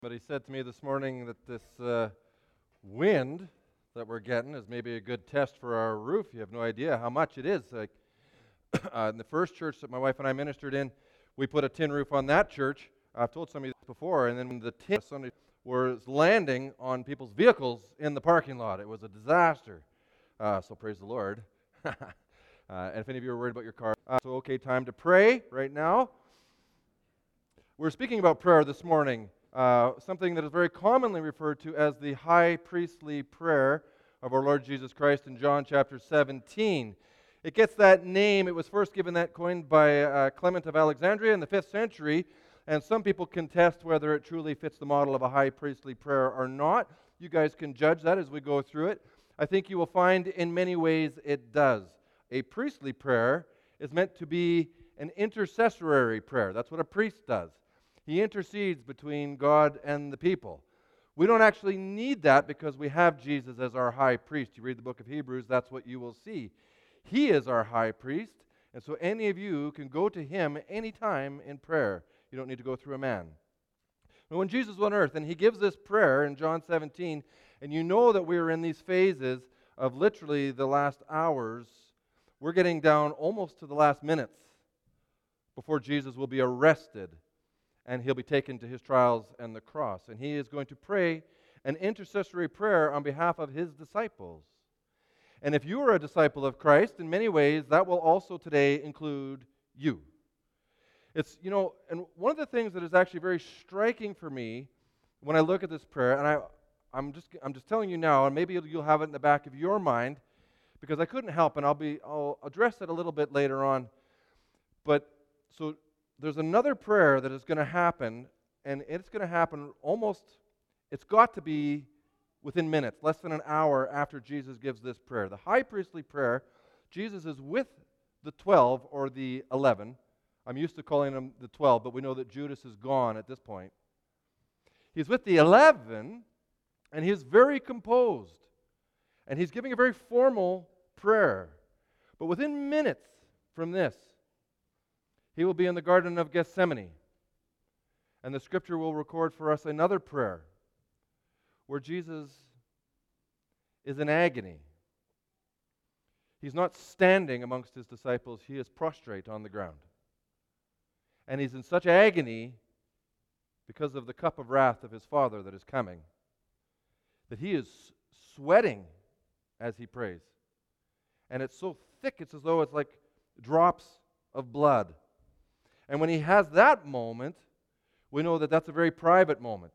But he said to me this morning that this wind that we're getting is maybe a good test for our roof. You have no idea how much it is. Like in the first church that my wife and I ministered in, we put a tin roof on that church. I've told some of you this before, and then when the tin Sunday was landing on people's vehicles in the parking lot. It was a disaster. So praise the Lord. And if any of you are worried about your car, so okay, time to pray right now. We're speaking about prayer this morning. Something that is very commonly referred to as the high priestly prayer of our Lord Jesus Christ in John chapter 17. It gets that name. It was first coined by Clement of Alexandria in the 5th century, and some people contest whether it truly fits the model of a high priestly prayer or not. You guys can judge that as we go through it. I think you will find in many ways it does. A priestly prayer is meant to be an intercessory prayer. That's what a priest does. He intercedes between God and the people. We don't actually need that because we have Jesus as our high priest. You read the book of Hebrews, that's what you will see. He is our high priest, and so any of you can go to him anytime in prayer. You don't need to go through a man. But when Jesus was on earth, and he gives this prayer in John 17, and you know that we're in these phases of literally the last hours, we're getting down almost to the last minutes before Jesus will be arrested and he'll be taken to his trials and the cross. And he is going to pray an intercessory prayer on behalf of his disciples. And if you are a disciple of Christ, in many ways, that will also today include you. And one of the things that is actually very striking for me when I look at this prayer, and I'm just telling you now, and maybe you'll have it in the back of your mind, because I couldn't help, and I'll address it a little bit later on. But so there's another prayer that is going to happen, and it's going to happen it's got to be within minutes, less than an hour after Jesus gives this prayer. The high priestly prayer, Jesus is with the 12 or the 11. I'm used to calling them the 12, but we know that Judas is gone at this point. He's with the 11, and he's very composed. And he's giving a very formal prayer. But within minutes from this, he will be in the Garden of Gethsemane. And the Scripture will record for us another prayer where Jesus is in agony. He's not standing amongst his disciples. He is prostrate on the ground. And he's in such agony because of the cup of wrath of his Father that is coming that he is sweating as he prays. And it's so thick, it's as though it's like drops of blood. And when he has that moment, we know that that's a very private moment.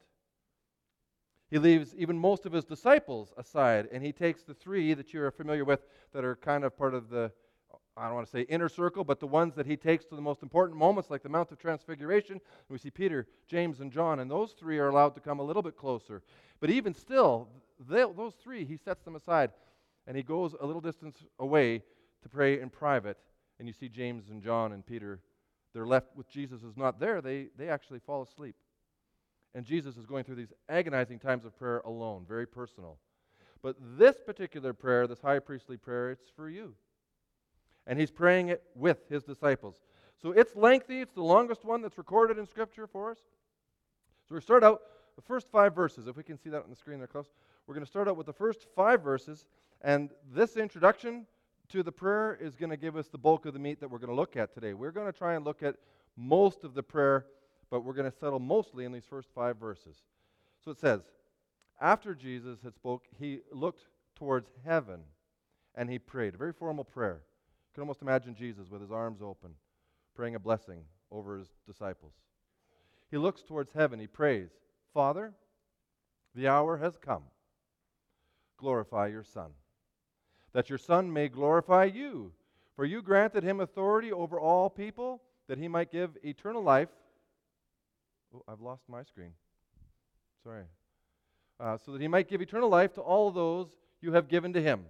He leaves even most of his disciples aside, and he takes the three that you're familiar with that are kind of part of the, I don't want to say inner circle, but the ones that he takes to the most important moments, like the Mount of Transfiguration. We see Peter, James, and John, and those three are allowed to come a little bit closer. But even still, those three, he sets them aside, and he goes a little distance away to pray in private. And you see James and John and Peter, they're left with Jesus is not there. They actually fall asleep. And Jesus is going through these agonizing times of prayer alone, very personal. But this particular prayer, this high priestly prayer, it's for you. And he's praying it with his disciples. So it's lengthy. It's the longest one that's recorded in Scripture for us. So we start out the first 5 verses. If we can see that on the screen there close. We're going to start out with the first 5 verses. And this introduction to the prayer is going to give us the bulk of the meat that we're going to look at today. We're going to try and look at most of the prayer, but we're going to settle mostly in these first 5 verses. So it says, after Jesus had spoke, he looked towards heaven and he prayed. A very formal prayer. You can almost imagine Jesus with his arms open, praying a blessing over his disciples. He looks towards heaven. He prays, Father, the hour has come. Glorify your Son, that your Son may glorify you. For you granted him authority over all people, that he might give eternal life. Oh, I've lost my screen. Sorry. So that he might give eternal life to all those you have given to him.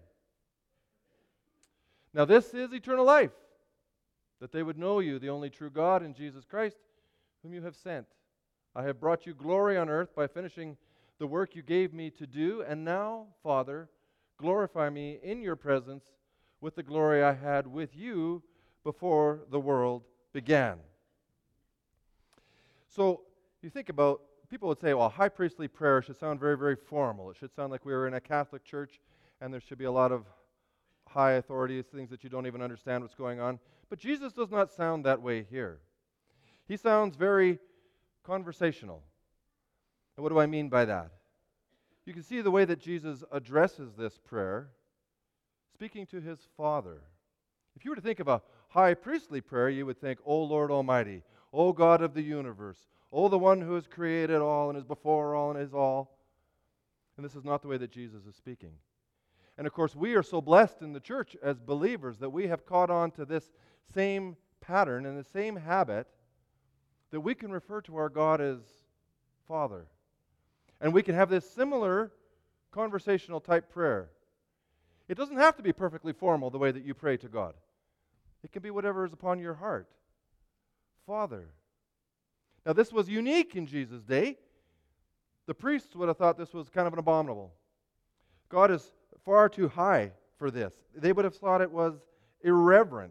Now this is eternal life, that they would know you, the only true God, and Jesus Christ, whom you have sent. I have brought you glory on earth by finishing the work you gave me to do, and now, Father, glorify me in your presence with the glory I had with you before the world began. So you think about people would say, well, high priestly prayer should sound very, very formal. It should sound like we were in a Catholic church and there should be a lot of high authorities, things that you don't even understand what's going on. But Jesus does not sound that way here. He sounds very conversational. And what do I mean by that? You can see the way that Jesus addresses this prayer, speaking to his Father. If you were to think of a high priestly prayer, you would think, O Lord Almighty, O God of the universe, O the one who has created all and is before all and is all. And this is not the way that Jesus is speaking. And of course, we are so blessed in the church as believers that we have caught on to this same pattern and the same habit that we can refer to our God as Father. And we can have this similar conversational type prayer. It doesn't have to be perfectly formal the way that you pray to God. It can be whatever is upon your heart. Father. Now, this was unique in Jesus' day. The priests would have thought this was kind of an abominable. God is far too high for this. They would have thought it was irreverent.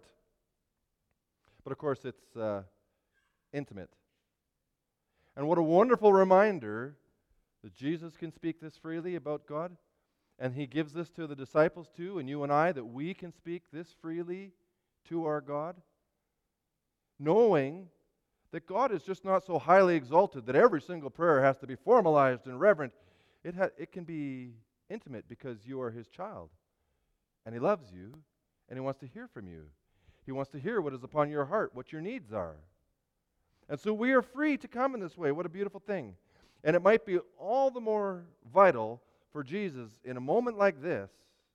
But of course, it's intimate. And what a wonderful reminder that Jesus can speak this freely about God. And he gives this to the disciples too, and you and I, that we can speak this freely to our God, knowing that God is just not so highly exalted that every single prayer has to be formalized and reverent. It can be intimate because you are his child, and he loves you, and he wants to hear from you. He wants to hear what is upon your heart, what your needs are. And so we are free to come in this way. What a beautiful thing. And it might be all the more vital for Jesus in a moment like this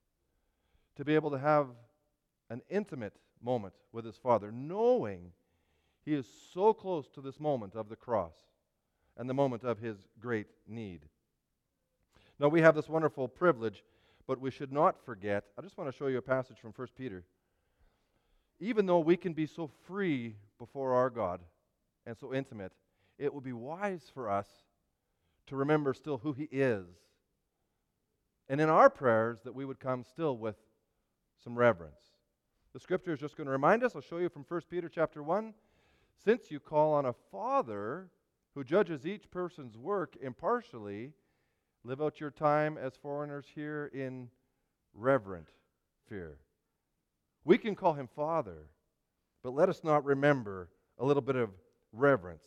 to be able to have an intimate moment with his Father, knowing he is so close to this moment of the cross and the moment of his great need. Now, we have this wonderful privilege, but we should not forget. I just want to show you a passage from 1 Peter. Even though we can be so free before our God and so intimate, it would be wise for us to remember still who he is. And in our prayers, that we would come still with some reverence. The scripture is just going to remind us. I'll show you from 1 Peter chapter 1. Since you call on a Father who judges each person's work impartially, live out your time as foreigners here in reverent fear. We can call him Father, but let us not remember a little bit of reverence.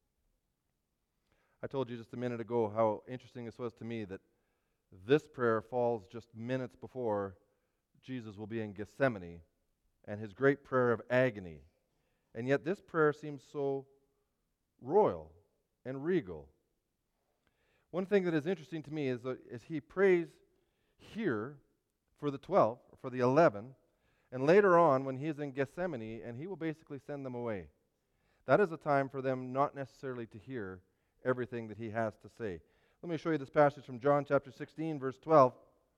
I told you just a minute ago how interesting this was to me that this prayer falls just minutes before Jesus will be in Gethsemane and his great prayer of agony. And yet this prayer seems so royal and regal. One thing that is interesting to me is he prays here for the 12, or for the 11, and later on when he is in Gethsemane, and he will basically send them away. That is a time for them not necessarily to hear everything that he has to say. Let me show you this passage from John chapter 16, verse 12.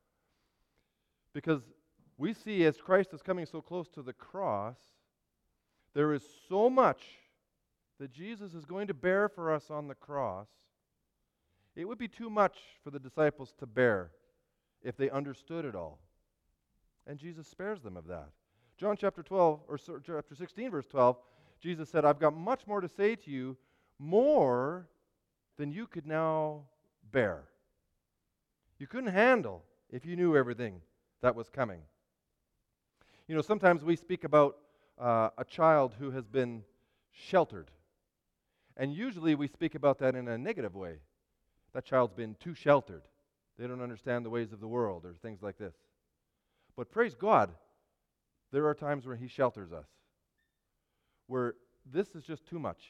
Because we see as Christ is coming so close to the cross, there is so much that Jesus is going to bear for us on the cross. It would be too much for the disciples to bear if they understood it all. And Jesus spares them of that. John chapter 12, or chapter 16, verse 12, Jesus said, I've got much more to say to you, more than you could now bear. You couldn't handle if you knew everything that was coming. You know, sometimes we speak about a child who has been sheltered. And usually we speak about that in a negative way. That child's been too sheltered. They don't understand the ways of the world or things like this. But praise God, there are times where he shelters us, where this is just too much.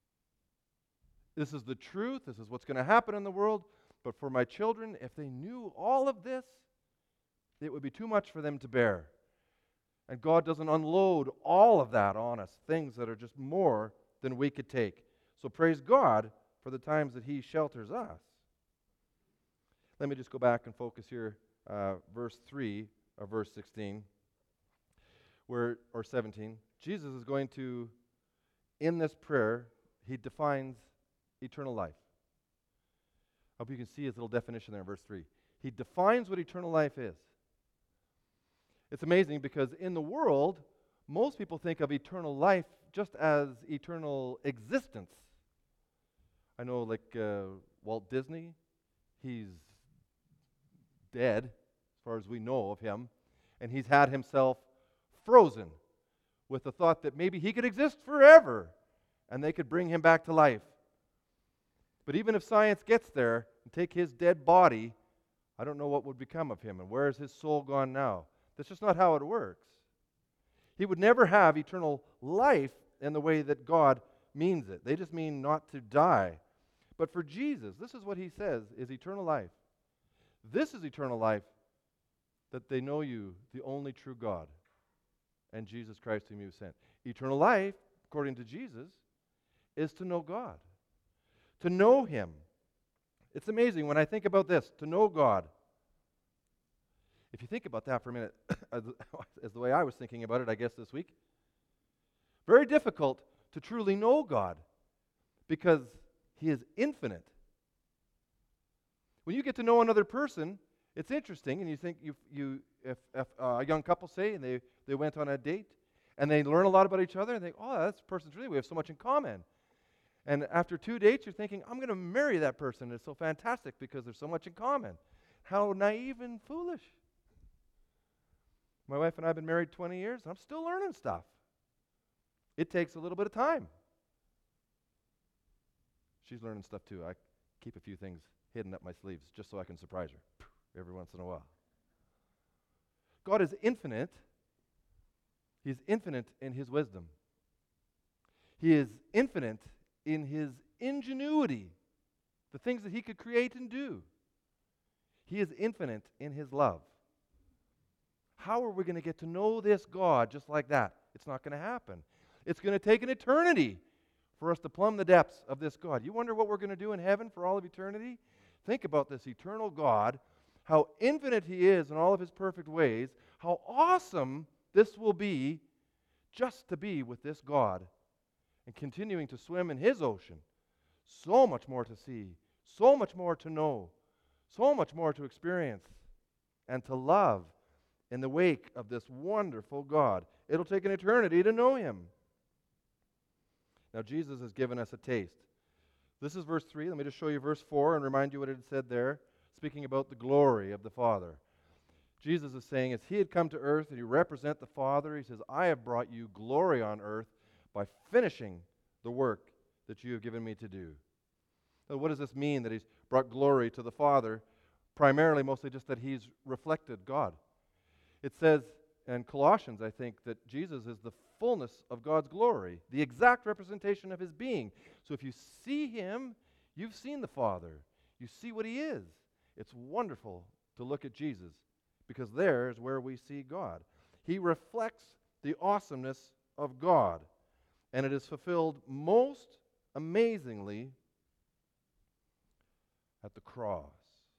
This is the truth. This is what's going to happen in the world. But for my children, if they knew all of this, it would be too much for them to bear. And God doesn't unload all of that on us, things that are just more than we could take. So praise God for the times that he shelters us. Let me just go back and focus here, verse 3 of verse 16, or 17. Jesus is going to, in this prayer, he defines eternal life. I hope you can see his little definition there in verse 3. He defines what eternal life is. It's amazing because in the world, most people think of eternal life just as eternal existence. I know, like Walt Disney, he's dead, as far as we know of him, and he's had himself frozen with the thought that maybe he could exist forever, and they could bring him back to life. But even if science gets there and take his dead body, I don't know what would become of him, and where is his soul gone now? That's just not how it works. He would never have eternal life in the way that God means it. They just mean not to die. But for Jesus, this is what he says is eternal life. This is eternal life, that they know you, the only true God, and Jesus Christ whom you sent. Eternal life, according to Jesus, is to know God, to know him. It's amazing when I think about this, to know God. If you think about that for a minute, as the way I was thinking about it, I guess, this week, very difficult to truly know God because he is infinite. When you get to know another person, it's interesting, and you think if a young couple, say, and they went on a date, and they learn a lot about each other, and think, oh, that person's really, we have so much in common. And after 2 dates, you're thinking, I'm going to marry that person. It's so fantastic because there's so much in common. How naive and foolish. My wife and I have been married 20 years, and I'm still learning stuff. It takes a little bit of time. She's learning stuff too. I keep a few things hidden up my sleeves just so I can surprise her every once in a while. God is infinite. He is infinite in his wisdom. He is infinite in his ingenuity, the things that he could create and do. He is infinite in his love. How are we going to get to know this God just like that? It's not going to happen. It's going to take an eternity for us to plumb the depths of this God. You wonder what we're going to do in heaven for all of eternity? Think about this eternal God, how infinite he is in all of his perfect ways, how awesome this will be just to be with this God and continuing to swim in his ocean. So much more to see, so much more to know, so much more to experience and to love in the wake of this wonderful God. It'll take an eternity to know him. Now, Jesus has given us a taste. This is verse 3. Let me just show you verse 4 and remind you what it said there, speaking about the glory of the Father. Jesus is saying, as he had come to earth and he represent the Father, he says, I have brought you glory on earth by finishing the work that you have given me to do. Now, what does this mean, that he's brought glory to the Father? Primarily, mostly just that he's reflected God. It says in Colossians, I think, that Jesus is the fullness of God's glory, the exact representation of his being. So if you see him, you've seen the Father. You see what he is. It's wonderful to look at Jesus because there is where we see God. He reflects the awesomeness of God, and it is fulfilled most amazingly at the cross.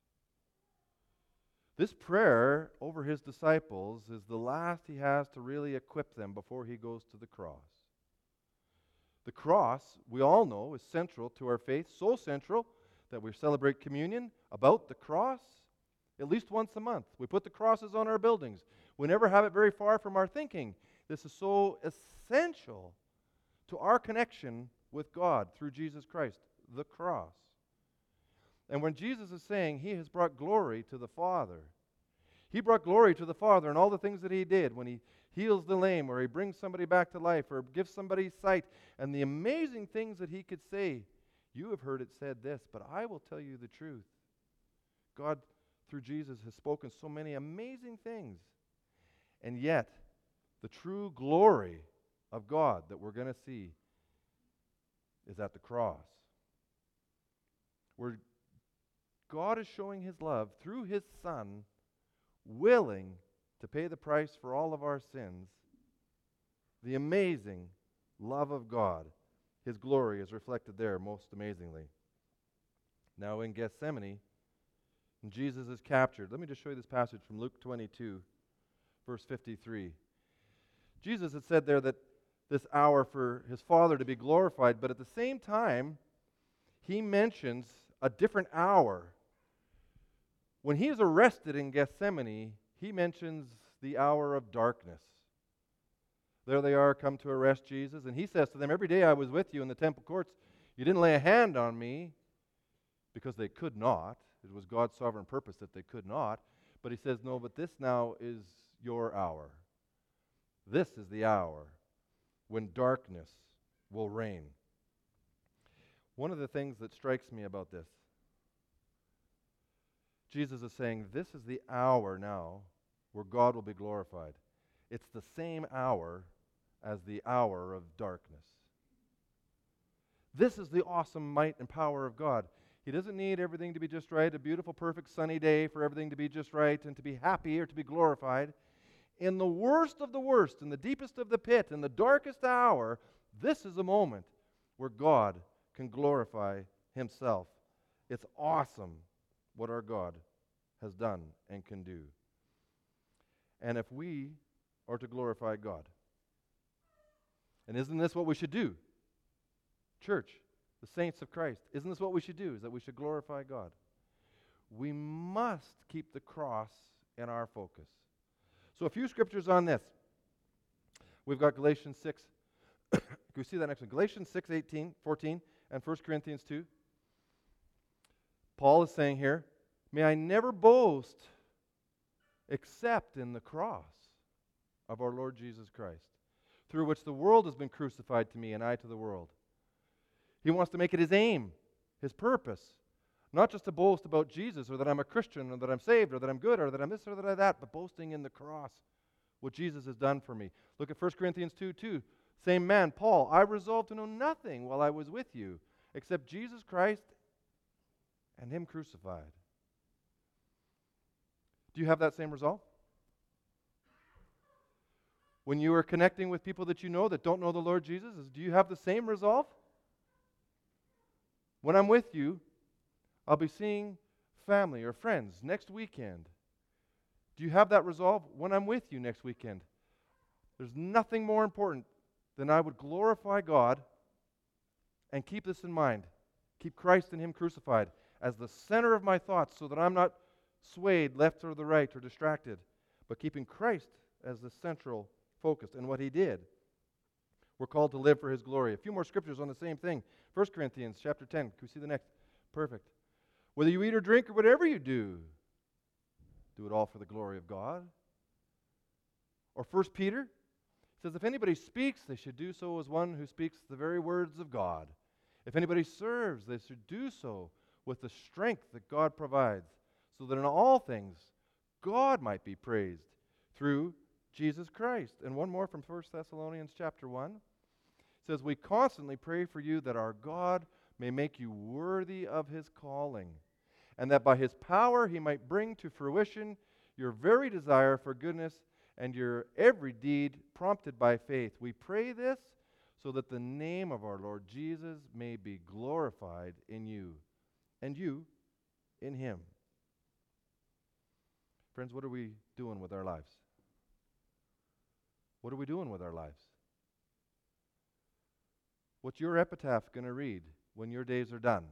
This prayer over his disciples is the last he has to really equip them before he goes to the cross. The cross, we all know, is central to our faith, so central that we celebrate communion about the cross at least once a month. We put the crosses on our buildings. We never have it very far from our thinking. This is so essential to our connection with God through Jesus Christ, the cross. And when Jesus is saying he has brought glory to the Father, he brought glory to the Father in all the things that he did when he heals the lame, or he brings somebody back to life, or gives somebody sight, and the amazing things that he could say. You have heard it said this, but I will tell you the truth. God, through Jesus, has spoken so many amazing things. And yet, the true glory of God that we're going to see is at the cross, where God is showing his love through his Son, willing to pay the price for all of our sins. The amazing love of God, his glory is reflected there most amazingly. Now in Gethsemane, Jesus is captured. Let me just show you this passage from Luke 22, verse 53. Jesus had said there that this hour for his Father to be glorified, but at the same time, he mentions a different hour. When he is arrested in Gethsemane, he mentions the hour of darkness. There they are, come to arrest Jesus, and he says to them, every day I was with you in the temple courts, You didn't lay a hand on me because they could not. It was God's sovereign purpose that they could not. But he says, no, but this now is your hour. This is the hour when darkness will reign. One of the things that strikes me about this, Jesus is saying, this is the hour now where God will be glorified. It's the same hour as the hour of darkness. This is the awesome might and power of God. He doesn't need everything to be just right, a beautiful, perfect, sunny day for everything to be just right and to be happy or to be glorified. In the worst of the worst, in the deepest of the pit, in the darkest hour, this is a moment where God can glorify himself. It's awesome what our God has done and can do. And if we are to glorify God, and isn't this what we should do? Church, the saints of Christ, isn't this what we should do? Is that we should glorify God? We must keep the cross in our focus. So a few scriptures on this. We've got Galatians 6. Can we see that next one? Galatians 6, 14, and 1 Corinthians 2. Paul is saying here, may I never boast except in the cross of our Lord Jesus Christ, through which the world has been crucified to me and I to the world. He wants to make it his aim, his purpose, not just to boast about Jesus or that I'm a Christian or that I'm saved or that I'm good or that I'm this or that I'm that, but boasting in the cross, what Jesus has done for me. Look at 1 Corinthians 2:2. Same man, Paul, I resolved to know nothing while I was with you except Jesus Christ and him crucified. Do you have that same resolve? When you are connecting with people that you know that don't know the Lord Jesus, do you have the same resolve? When I'm with you, I'll be seeing family or friends next weekend. Do you have that resolve? When I'm with you next weekend, there's nothing more important than I would glorify God and keep this in mind. Keep Christ and him crucified as the center of my thoughts so that I'm not swayed left or the right or distracted, but keeping Christ as the central focus and what he did. We're called to live for his glory. A few more scriptures on the same thing. 1 Corinthians chapter 10. Can we see the next? Perfect. Whether you eat or drink or whatever you do, do it all for the glory of God. Or 1 Peter says, if anybody speaks, they should do so as one who speaks the very words of God. If anybody serves, they should do so with the strength that God provides, so that in all things God might be praised through Jesus Christ. And one more from 1 Thessalonians chapter 1. It says, we constantly pray for you that our God may make you worthy of his calling, and that by his power he might bring to fruition your very desire for goodness and your every deed prompted by faith. We pray this so that the name of our Lord Jesus may be glorified in you, and you in him. Friends, what are we doing with our lives? What are we doing with our lives? What's your epitaph going to read when your days are done?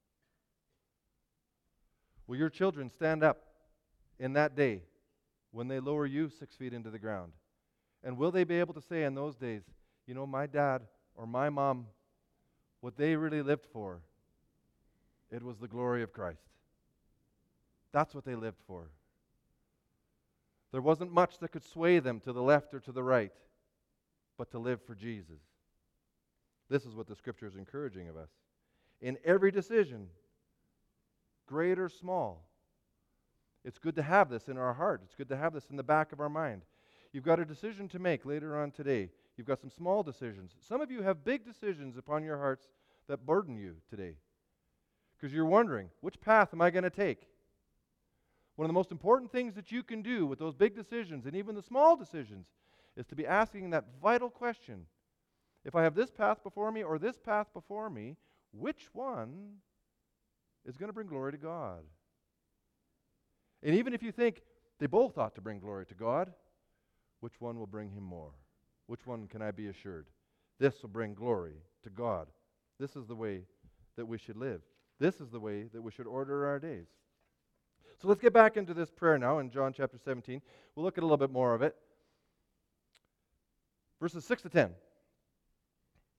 Will your children stand up in that day when they lower you 6 feet into the ground? And will they be able to say in those days, you know, my dad or my mom, what they really lived for, it was the glory of Christ. That's what they lived for. There wasn't much that could sway them to the left or to the right, but to live for Jesus. This is what the Scripture is encouraging of us. In every decision, great or small, it's good to have this in our heart. It's good to have this in the back of our mind. You've got a decision to make later on today. You've got some small decisions. Some of you have big decisions upon your hearts that burden you today because you're wondering, which path am I going to take? One of the most important things that you can do with those big decisions and even the small decisions is to be asking that vital question. If I have this path before me or this path before me, which one is going to bring glory to God? And even if you think they both ought to bring glory to God, which one will bring him more? Which one can I be assured? This will bring glory to God. This is the way that we should live. This is the way that we should order our days. So let's get back into this prayer now in John chapter 17. We'll look at a little bit more of it. Verses 6 to 10.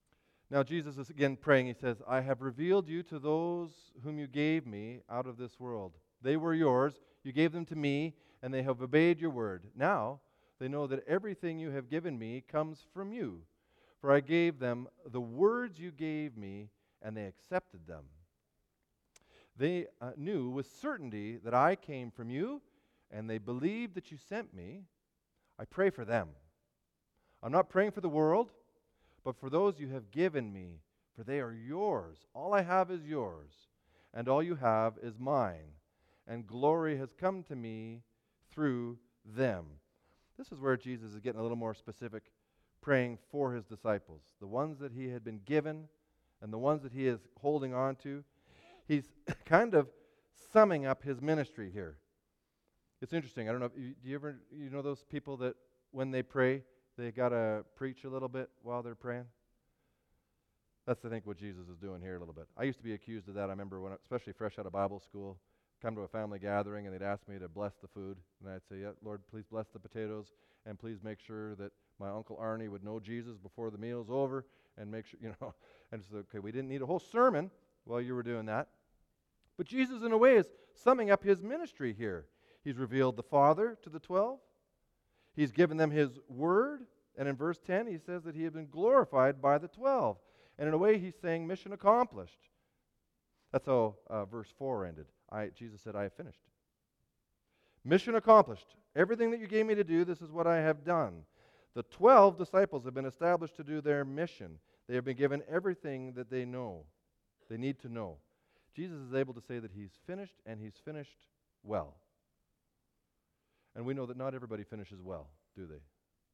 Now Jesus is again praying. He says, I have revealed you to those whom you gave me out of this world. They were yours. You gave them to me, and they have obeyed your word. Now they know that everything you have given me comes from you. For I gave them the words you gave me, and they accepted them. They knew with certainty that I came from you, and they believed that you sent me. I pray for them. I'm not praying for the world, but for those you have given me, for they are yours. All I have is yours, and all you have is mine, and glory has come to me through them. This is where Jesus is getting a little more specific, praying for his disciples, the ones that he had been given and the ones that he is holding on to. He's kind of summing up his ministry here. It's interesting. I don't know, do you know those people that when they pray, they got to preach a little bit while they're praying? That's, I think, what Jesus is doing here a little bit. I used to be accused of that. I remember when, especially fresh out of Bible school, come to a family gathering and they'd ask me to bless the food. And I'd say, yeah, Lord, please bless the potatoes, and please make sure that my Uncle Arnie would know Jesus before the meal's over, and make sure, and it's okay, we didn't need a whole sermon while you were doing that. But Jesus, in a way, is summing up his ministry here. He's revealed the Father to the 12. He's given them his word. And in verse 10, he says that he had been glorified by the 12. And in a way, he's saying mission accomplished. That's how verse 4 ended. Jesus said, I have finished. Mission accomplished. Everything that you gave me to do, this is what I have done. The 12 disciples have been established to do their mission. They have been given everything that they know, they need to know. Jesus is able to say that he's finished, and he's finished well. And we know that not everybody finishes well, do they?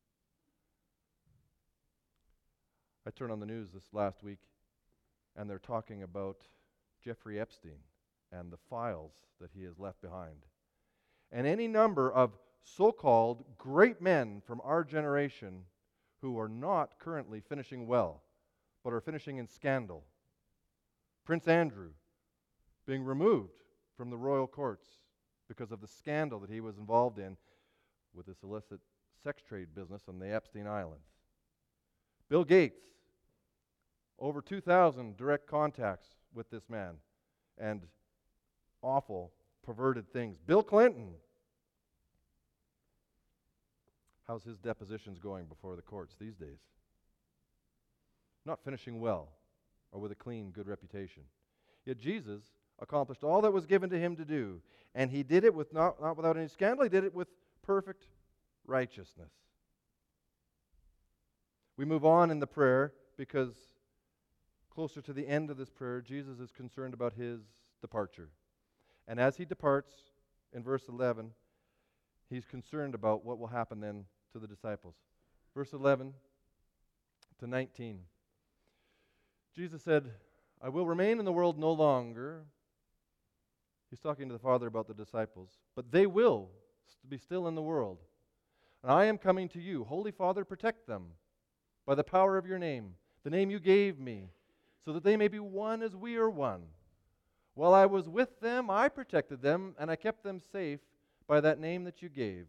I turned on the news this last week, and they're talking about Jeffrey Epstein and the files that he has left behind. And any number of so-called great men from our generation who are not currently finishing well, but are finishing in scandal. Prince Andrew being removed from the royal courts because of the scandal that he was involved in with this illicit sex trade business on the Epstein Islands. Bill Gates, over 2,000 direct contacts with this man and awful, perverted things. Bill Clinton, how's his depositions going before the courts these days? Not finishing well or with a clean, good reputation. Yet Jesus accomplished all that was given to him to do, and he did it with not without any scandal. He did it with perfect righteousness. We move on in the prayer because closer to the end of this prayer, Jesus is concerned about his departure. And as he departs, in verse 11, he's concerned about what will happen then to the disciples. Verse 11 to 19. Jesus said, I will remain in the world no longer. He's talking to the Father about the disciples. But they will be still in the world. And I am coming to you. Holy Father, protect them by the power of your name, the name you gave me, so that they may be one as we are one. While I was with them, I protected them, and I kept them safe by that name that you gave.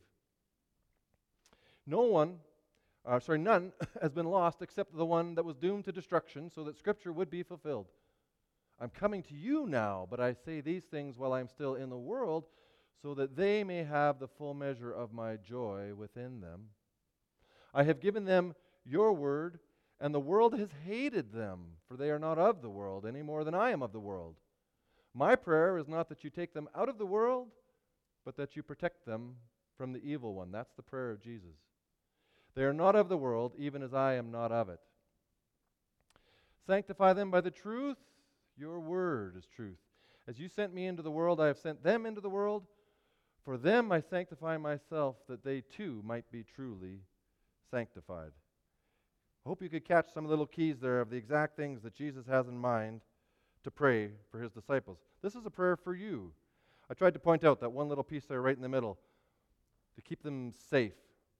None has been lost except the one that was doomed to destruction, so that Scripture would be fulfilled. I'm coming to you now, but I say these things while I'm still in the world, so that they may have the full measure of my joy within them. I have given them your word, and the world has hated them, for they are not of the world any more than I am of the world. My prayer is not that you take them out of the world, but that you protect them from the evil one. That's the prayer of Jesus. They are not of the world, even as I am not of it. Sanctify them by the truth. Your word is truth. As you sent me into the world, I have sent them into the world. For them I sanctify myself, that they too might be truly sanctified. I hope you could catch some little keys there of the exact things that Jesus has in mind to pray for his disciples. This is a prayer for you. I tried to point out that one little piece there right in the middle, to keep them safe.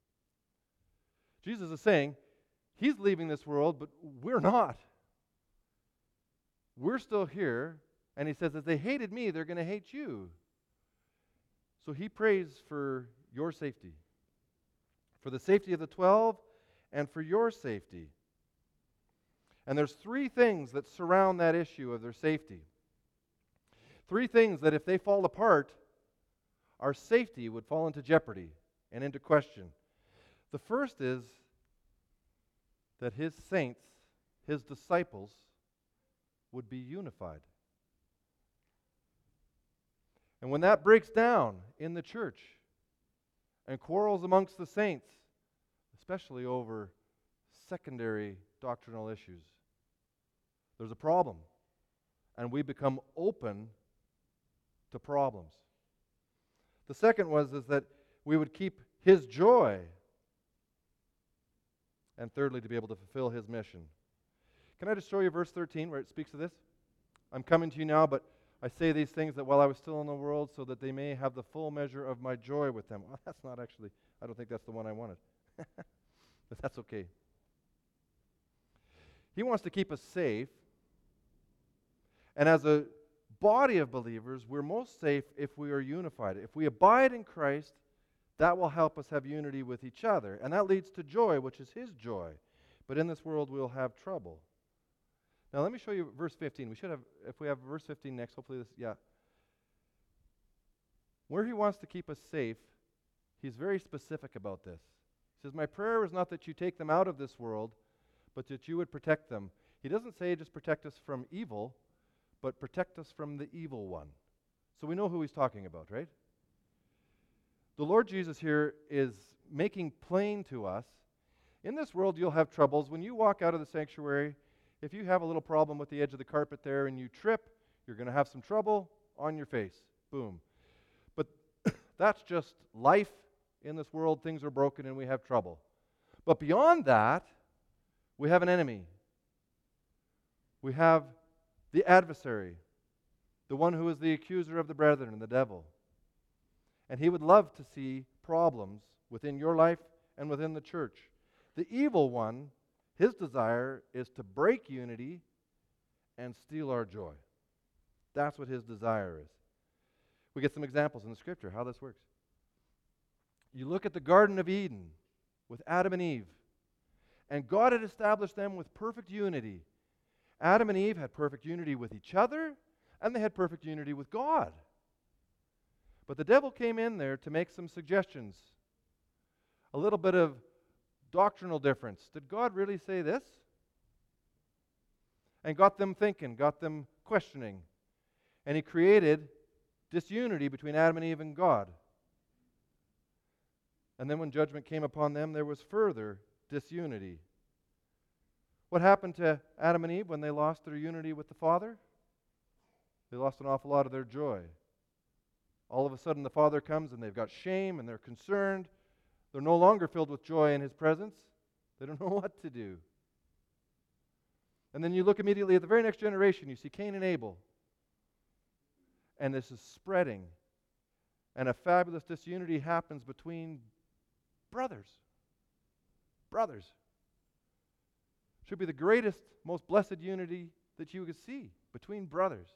Jesus is saying, he's leaving this world, but we're not. We're still here, and he says, as they hated me, they're going to hate you. So he prays for your safety, for the safety of the 12, and for your safety. And there's three things that surround that issue of their safety. Three things that if they fall apart, our safety would fall into jeopardy and into question. The first is that his saints, his disciples, would be unified. And when that breaks down in the church and quarrels amongst the saints, especially over secondary doctrinal issues, there's a problem. And we become open to problems. The second is that we would keep his joy. And thirdly, to be able to fulfill his mission. Can I just show you verse 13 where it speaks of this? I'm coming to you now, but I say these things that while I was still in the world, so that they may have the full measure of my joy with them. Well, that's not actually, I don't think that's the one I wanted. But that's okay. He wants to keep us safe. And as a body of believers, we're most safe if we are unified. If we abide in Christ, that will help us have unity with each other. And that leads to joy, which is his joy. But in this world, we'll have trouble. Now, let me show you verse 15. We should have, if we have verse 15 next, hopefully this, yeah. Where he wants to keep us safe, he's very specific about this. He says, my prayer is not that you take them out of this world, but that you would protect them. He doesn't say just protect us from evil, but protect us from the evil one. So we know who he's talking about, right? The Lord Jesus here is making plain to us, in this world you'll have troubles. When you walk out of the sanctuary, if you have a little problem with the edge of the carpet there and you trip, you're going to have some trouble on your face. Boom. But that's just life in this world. Things are broken and we have trouble. But beyond that, we have an enemy. We have the adversary, the one who is the accuser of the brethren, and the devil. And he would love to see problems within your life and within the church. The evil one, his desire is to break unity and steal our joy. That's what his desire is. We get some examples in the scripture how this works. You look at the Garden of Eden with Adam and Eve, and God had established them with perfect unity. Adam and Eve had perfect unity with each other, and they had perfect unity with God. But the devil came in there to make some suggestions. A little bit of doctrinal difference. Did God really say this? And got them thinking, got them questioning. And he created disunity between Adam and Eve and God. And then when judgment came upon them, there was further disunity. What happened to Adam and Eve when they lost their unity with the Father? They lost an awful lot of their joy. All of a sudden the Father comes and they've got shame and they're concerned. They're no longer filled with joy in his presence. They don't know what to do. And then you look immediately at the very next generation, you see Cain and Abel. And this is spreading. And a fabulous disunity happens between brothers. Brothers. Should be the greatest, most blessed unity that you could see between brothers.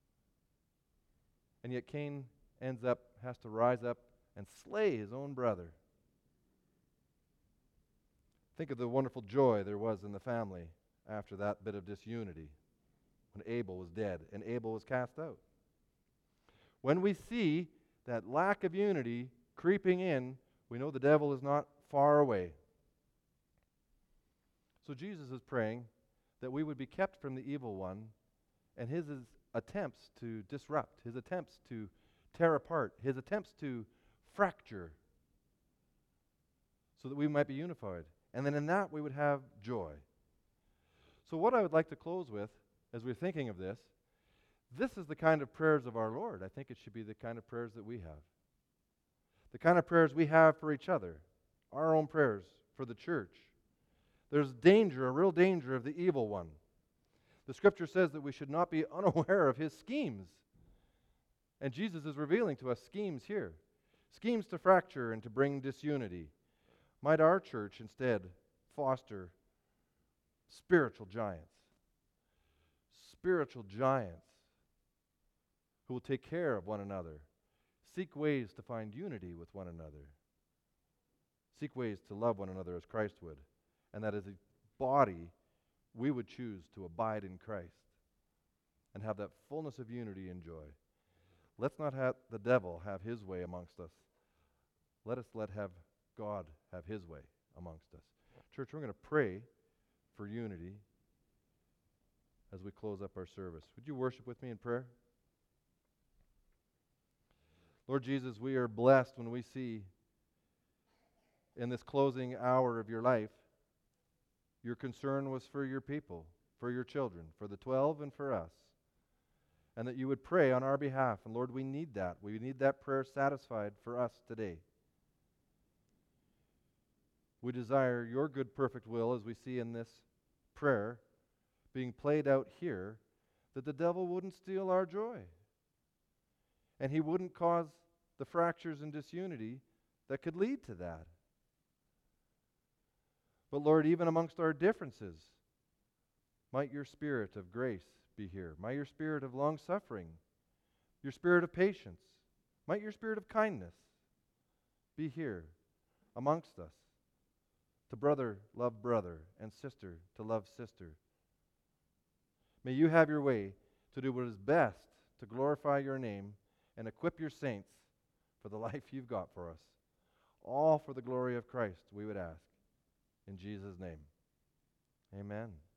And yet Cain has to rise up and slay his own brother. Think of the wonderful joy there was in the family after that bit of disunity when Abel was dead and Abel was cast out. When we see that lack of unity creeping in, we know the devil is not far away. So Jesus is praying that we would be kept from the evil one and his attempts to disrupt, his attempts to tear apart, his attempts to fracture, so that we might be unified. And then in that we would have joy. So what I would like to close with, as we're thinking of this is the kind of prayers of our Lord. I think it should be the kind of prayers that we have. The kind of prayers we have for each other, our own prayers for the church. There's danger, a real danger of the evil one. The scripture says that we should not be unaware of his schemes. And Jesus is revealing to us schemes here. Schemes to fracture and to bring disunity. Might our church instead foster spiritual giants? Spiritual giants who will take care of one another. Seek ways to find unity with one another. Seek ways to love one another as Christ would. And that as a body, we would choose to abide in Christ and have that fullness of unity and joy. Let's not have the devil have his way amongst us. Let have God have his way amongst us. Church, we're going to pray for unity as we close up our service. Would you worship with me in prayer? Lord Jesus, we are blessed when we see in this closing hour of your life, your concern was for your people, for your children, for the 12 and for us, and that you would pray on our behalf. And Lord, we need that. We need that prayer satisfied for us today. We desire your good, perfect will, as we see in this prayer being played out here, that the devil wouldn't steal our joy. And he wouldn't cause the fractures and disunity that could lead to that. But Lord, even amongst our differences, might your spirit of grace be here. Might your spirit of long-suffering, your spirit of patience, might your spirit of kindness be here amongst us. To brother love brother, and sister to love sister. May you have your way to do what is best to glorify your name and equip your saints for the life you've got for us. All for the glory of Christ, we would ask. In Jesus' name, amen.